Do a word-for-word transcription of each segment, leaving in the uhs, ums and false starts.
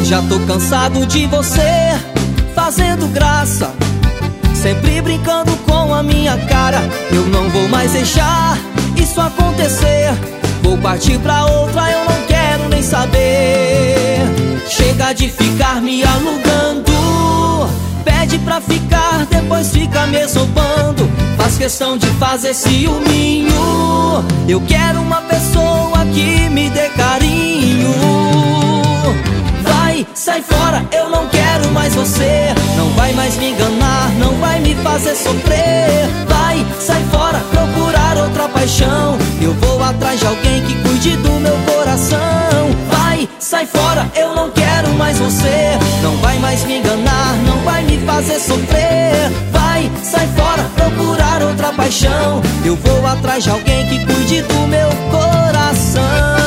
Já tô cansado de você fazendo graça, sempre brincando com a minha cara. Eu não vou mais deixar isso acontecer. Vou partir pra outra, eu não quero nem saber. Chega de ficar me alugando, pede pra ficar, depois fica me zombando. Faz questão de fazer ciúminho. Eu quero uma pessoa que me dê carinho. Vai, sai fora, eu não quero mais você. Não vai mais me enganar, não vai me fazer sofrer. Vai, sai fora, procurar outra paixão. Eu vou atrás de alguém que cuide do meu coração. Vai, sai fora, eu não quero mais você. Não vai mais me enganar, não vai me fazer sofrer. Vai, sai fora, procurar outra paixão. Eu vou atrás de alguém que cuide do meu coração.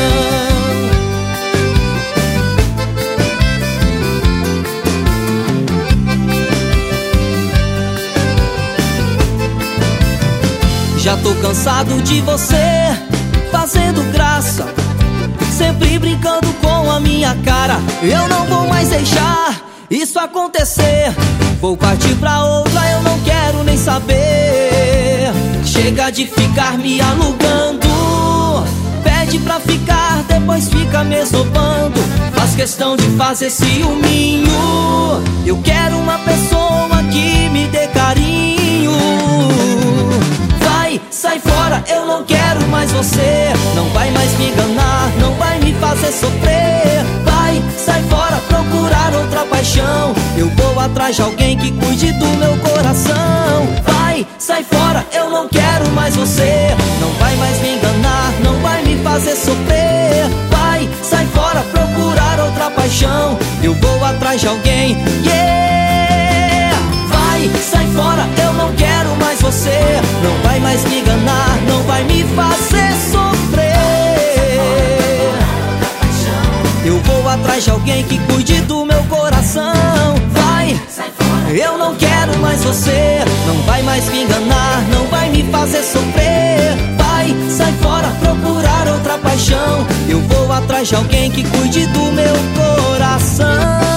Já tô cansado de você fazendo graça, sempre brincando com a minha cara. Eu não vou mais deixar isso acontecer. Vou partir pra outra, eu não quero nem saber. Chega de ficar me alugando, pede pra ficar, depois fica me zombando. Faz questão de fazer ciúminho. Eu quero uma pessoa que me dê carinho. Vai, sai fora, eu não quero mais você. Não vai mais me enganar, não vai me fazer sofrer. Vai, sai fora, procurar outra paixão. Eu vou atrás de alguém que cuide do meu coração. Vai, sai fora, eu não quero mais você. Não vai mais me enganar, não vai me fazer sofrer. Vai, sai fora, procurar outra paixão. Eu vou atrás de alguém, yeah. Vai, sai fora, eu não quero mais você. Não vai mais me enganar, não vai me fazer sofrer. Eu vou atrás de alguém que cuide do meu coração. Vai, sai fora, eu não quero mais você. Não vai mais me enganar, não vai me fazer sofrer. Vai, sai fora, procurar outra paixão. Eu vou atrás de alguém que cuide do meu coração.